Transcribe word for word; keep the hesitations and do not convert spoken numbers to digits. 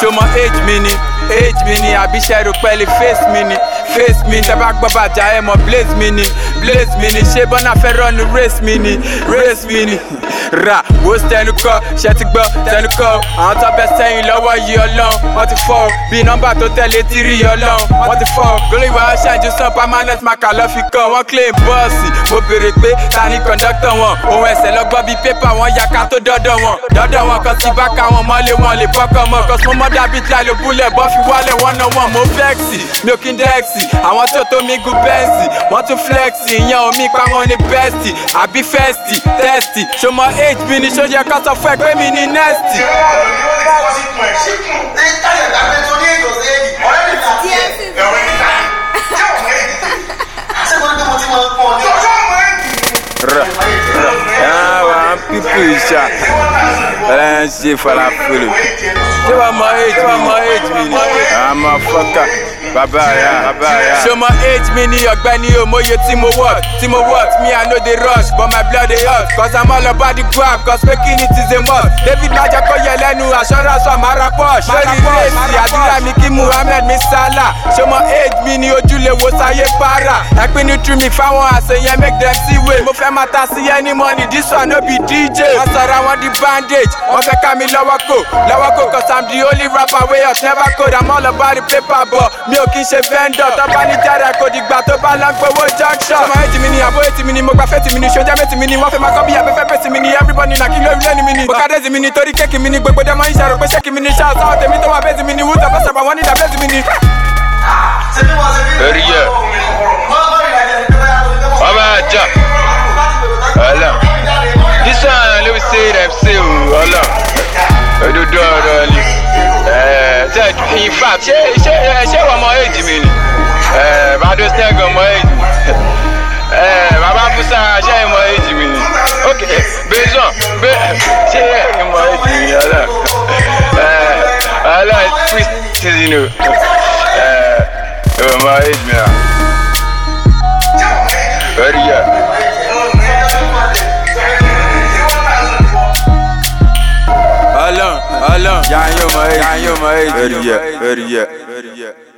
Show my age mini, age mini. I be share pẹ̀lú face mini, face mini. Tẹ́ bá gbọ́ bàjá ẹ mọ̀ blaze mini, blaze mini. Ṣé bọ́nà fẹ́ run race mini, race mini. Ra, wo tẹnu kọ́, ṣe ti gbọ́ tẹnu kọ́. Àwọn tó bẹ sẹ́yìn lọ́wọ́ yìí ọlọ́run, wọ́n ti fọ́. Bí nọ́mbà tó tẹ̀lé tírí ọlọ́run, wọ́n ti fọ́. Gólé ìwà ṣáàjú sàn permanent marker lọ́ fi kọ́. Wọ́n claim bọ́ọ̀sì, mo béèrè pé ta ni conductor wọn. Ohun ẹsẹ̀ lọ́gbọ́n bíi pépà wọn ya ká tó dọ́dọ̀ wọn. Dọ́dọ̀ wọn kan sí bá ká wọn mọ́lé wọn lè bọ́kọ̀ mọ́. Cause mo mọ́ dàbí tíra ló búlẹ̀ bọ́ fi wálẹ̀ wọ́n náà wọ́n. Mo flexi, mi ò kí ń dẹ́ẹ̀sì. Àwọn tó tó mi gùn bẹ́ẹ̀sì, wọ́n tún flexi. Ìyẹn omi pa wọn ní bẹ́ẹ̀sì. Àbí fẹ́ẹ̀sì, tẹ́ẹ̀sì. Ṣo mọ H B ni ṣó yẹ ká sọ fún ẹ pé mi ní nẹ́ẹ̀sì. People is shy. I say falafel. Ṣé wàá mọ age mi? Mọ age mi ni. I'm a fucker. Baba ya, baba ya. Show my age mi ni ọ̀gbẹ́ni o, mo ye tí mo what, tí mo what. Me I know they rush, but my blood they hot. Cause I'm all about the grab, cause making it is a must. David Maja kò yẹ lẹ́nu, assurance wa mara posh. Lórí rèsì, àdúrà mi kí Muhammed mi Salah. Show my age mi ni ojúlé wo sáyé para. Ẹ pinnu through mi fáwọn àṣeyẹn make them see way. Mo fẹ́ máa ta sí any money, this one no be D J. Wọ́n sọ̀rọ̀ àwọn di bandage, wọ́n fẹ́ ká mi lọ́wọ́ kò, lọ́wọ́ kò. Cause I'm the only rapper wey else never code. I'm all about the paper, but mi ò kí n ṣe vendor. Tọ́ba ní jáde kò dìgbà tó bá lọ gbowó junction. Ṣọmọ èjì mi ni àbó ètì mi ni mo gba fẹ́tì mi ni ṣọjá méjì mi ni wọ́n fẹ́ máa kọ́ bí abẹ́fẹ́ pèsè mi ni everybody na kí ló rí lẹ́nu mi ni. Bọ́kádẹ́sì mi ni torí kéèkì mi ni gbogbo dẹ́mọ́ ìṣàrò pé ṣẹ́kì mi ni ṣáà sáwọn tèmi tó wà bẹ́ẹ̀sì mi ni wúta bá ṣàbà wọ́n ní ìdàbẹ́sì mi ni. Very good. Baba Aja. Allah. This one, let me say them say, Allah. Ododo ọ̀rọ̀ ni. In fact, ṣé ṣé ṣé wọ́n mọ èjì mi ni? Bàdó Stẹ́gàn mọ èjì mi. Bàbá Fúsà ṣé ìmọ̀ èjì mi ni? Ok, Bezon, ṣé ìmọ̀ èjì mi ni? Allah. Allah twist season o. Ìmọ̀ èjì mi na. Very good. Alon, alon, yan yo my age, yan yo my age. Very yeah, very yeah, very yeah.